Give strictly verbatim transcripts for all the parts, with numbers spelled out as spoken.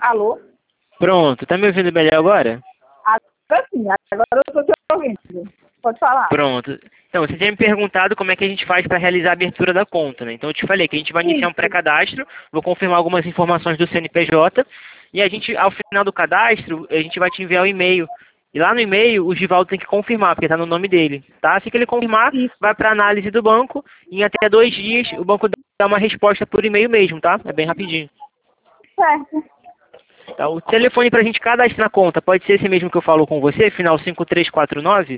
Alô? Pronto, tá me ouvindo melhor agora? Agora sim, agora eu estou te ouvindo. Pode falar. Pronto. Então, você tinha me perguntado como é que a gente faz para realizar a abertura da conta, né? Então eu te falei que a gente vai iniciar um Isso. pré-cadastro, vou confirmar algumas informações do C N P J, e a gente, ao final do cadastro, a gente vai te enviar o e-mail. E lá no e-mail, o Givaldo tem que confirmar, porque está no nome dele, tá? Assim que ele confirmar, Isso. vai para análise do banco, e em até dois dias o banco dá uma resposta por e-mail mesmo, tá? É bem rapidinho. Certo. Tá? O telefone para a gente cadastrar na conta pode ser esse mesmo que eu falo com você, final cinco três quatro nove?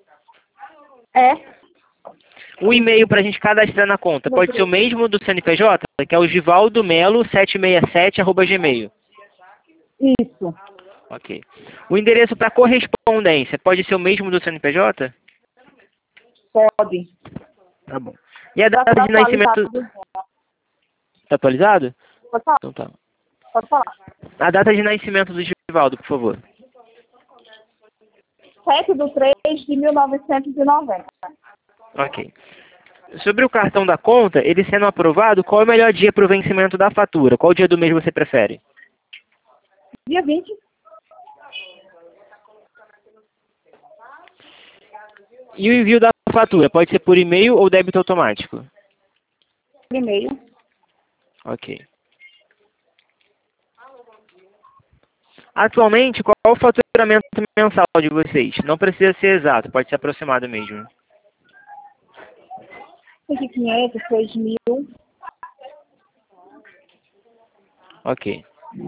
É. O e-mail para a gente cadastrar na conta pode ser o mesmo do C N P J, que é o givaldomelo sete seis sete arroba gmail. Isso. Ok. O endereço para correspondência pode ser o mesmo do C N P J? Pode. Tá bom. E a Já data está de nascimento... atualizado. Tá atualizado? Pode falar. Então tá. Pode falar. A data de nascimento do Givaldo, por favor. sete de três de mil novecentos e noventa. Ok. Sobre o cartão da conta, ele sendo aprovado, qual é o melhor dia para o vencimento da fatura? Qual dia do mês você prefere? Dia vinte. E o envio da fatura pode ser por e-mail ou débito automático? E-mail. Ok. Atualmente, qual é o faturamento mensal de vocês? Não precisa ser exato, pode ser aproximado mesmo. cinco mil e quinhentos, seis mil. Ok.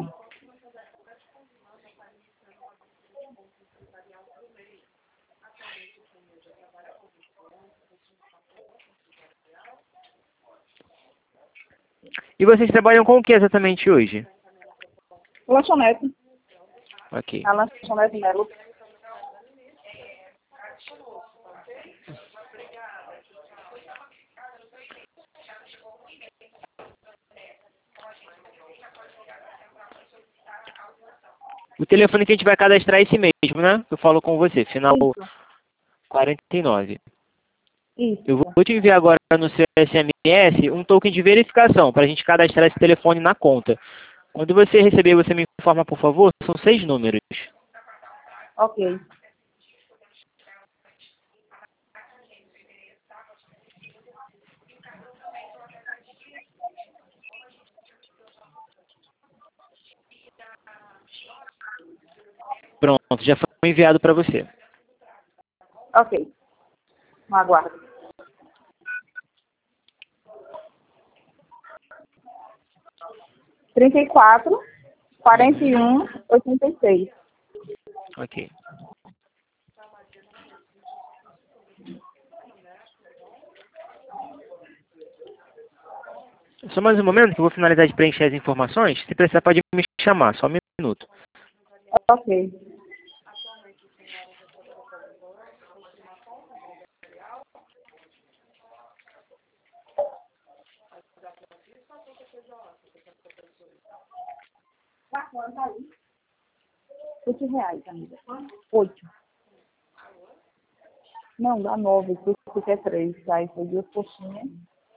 E vocês trabalham com o que exatamente hoje? Lanchonete. Ok. A lanchonete Melo. O telefone que a gente vai cadastrar é esse mesmo, né? Eu falo com você, final Isso. quarenta e nove. Eu Isso. vou te enviar agora no seu S M S um token de verificação para a gente cadastrar esse telefone na conta. Quando você receber, você me informa, por favor. São seis números. Ok. Pronto, já foi enviado para você. Ok. Aguardo. trinta e quatro, quarenta e um, oitenta e seis. Ok. Só mais um momento que eu vou finalizar de preencher as informações. Se precisar, pode me chamar. Só um minuto. Ok. Oito reais, amiga. Oito. Não, dá nove, porque é três. Aí foi duas coxinhas.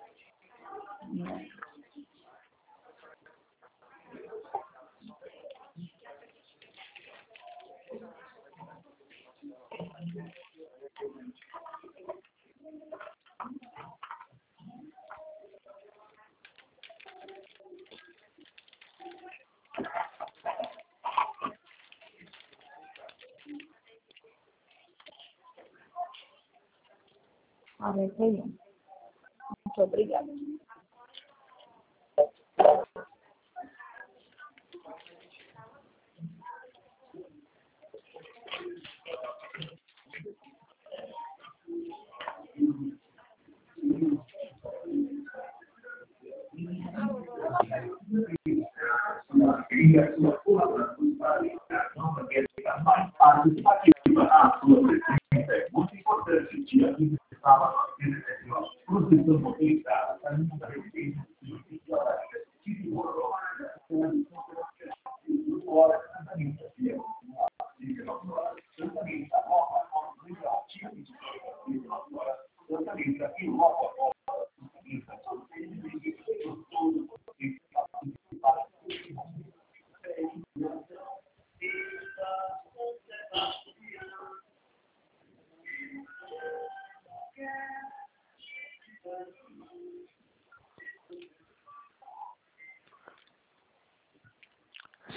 quarenta e um. Muito obrigada.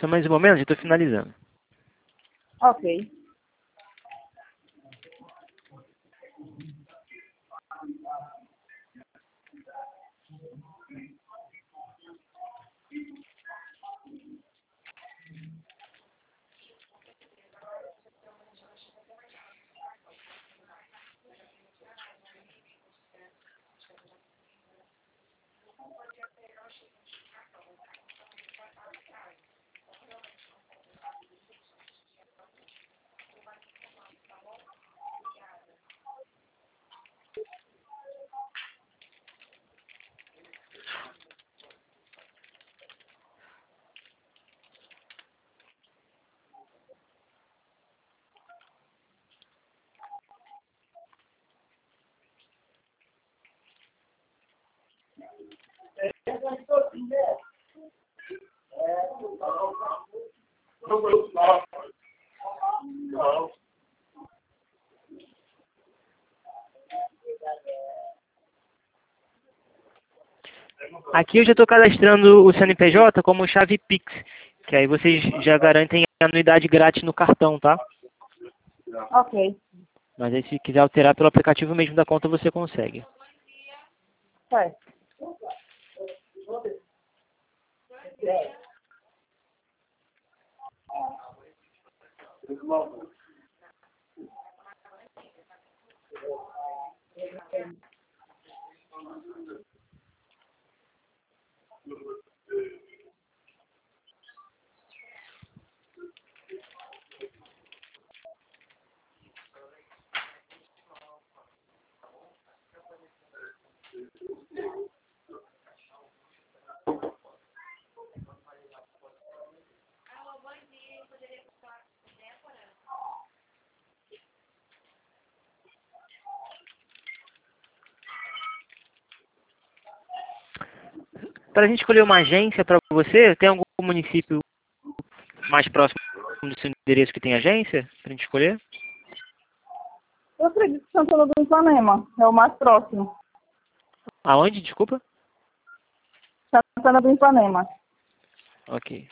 Só mais um momento, já estou finalizando. Ok. Aqui eu já estou cadastrando o C N P J como chave Pix, que aí vocês já garantem a anuidade grátis no cartão, tá? Ok. Mas aí se quiser alterar pelo aplicativo mesmo da conta, você consegue. Certo. Para a gente escolher uma agência para você, tem algum município mais próximo do seu endereço que tem agência para a gente escolher? Eu acredito que Santana do Ipanema é o mais próximo. Aonde? Desculpa? Santana do Ipanema. Ok.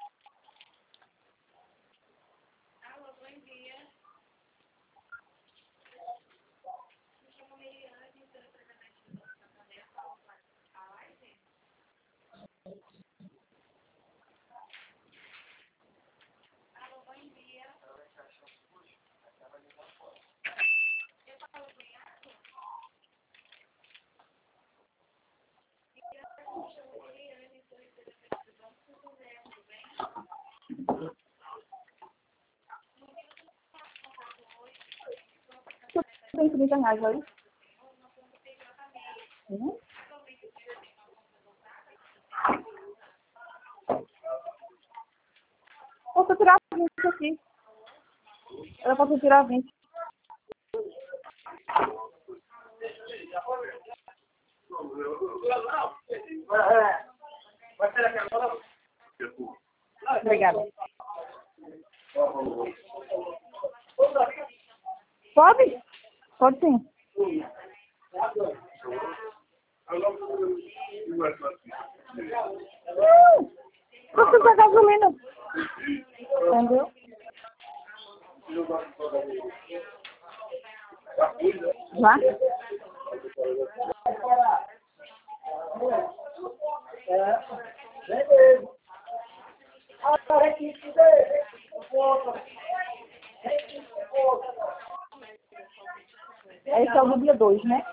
Tem trinta reais aí? Uhum. Posso tirar vinte aqui. Eu posso tirar vinte. Obrigada. Pode? Pode sim. Não! Você tá gasolina. Entendeu? Já? Esse é o do dia dois, né?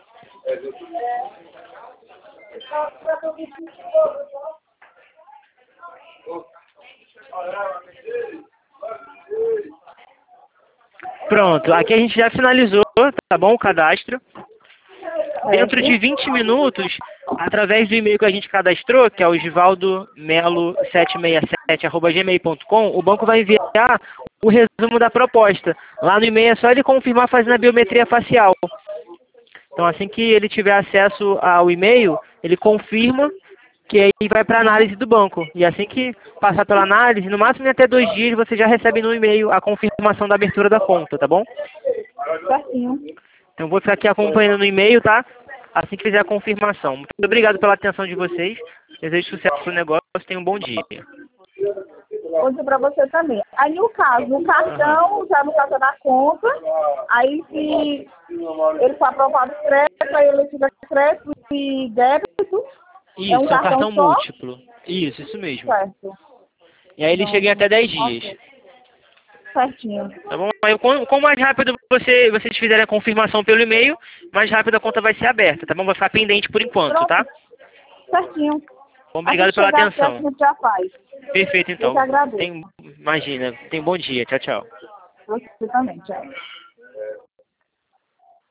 Pronto, aqui a gente já finalizou, tá bom, o cadastro. Dentro de vinte minutos, através do e-mail que a gente cadastrou, que é o givaldo melo sete seis sete arroba gmail ponto com, o banco vai enviar o resumo da proposta. Lá no e-mail é só ele confirmar fazendo a biometria facial. Então, assim que ele tiver acesso ao e-mail, ele confirma que aí vai para a análise do banco. E assim que passar pela análise, no máximo em até dois dias, você já recebe no e-mail a confirmação da abertura da conta, tá bom? Certinho. Então, vou ficar aqui acompanhando no e-mail, tá? Assim que fizer a confirmação. Muito obrigado pela atenção de vocês. Desejo sucesso no negócio. Tenham um bom dia. vou dizer para você também. Aí, no caso, o cartão, já no caso é da conta, aí se ele for aprovado crédito, aí ele fica crédito e débito. Isso, é um cartão, cartão só? múltiplo. Isso, isso mesmo. Certo. E aí ele Não, chega em até dez ok. dias. Certinho. Tá bom? Aí, com, com mais rápido você, vocês fizerem a confirmação pelo e-mail, mais rápido a conta vai ser aberta, tá bom? Vai ficar pendente por enquanto, tá? Pronto. Certinho. Bom, obrigado Assim que pela chegar aqui, a atenção. gente já faz. Perfeito, Eu então. que agradeço. Tem, imagina. Tem bom dia. Tchau, tchau. Você também, tchau.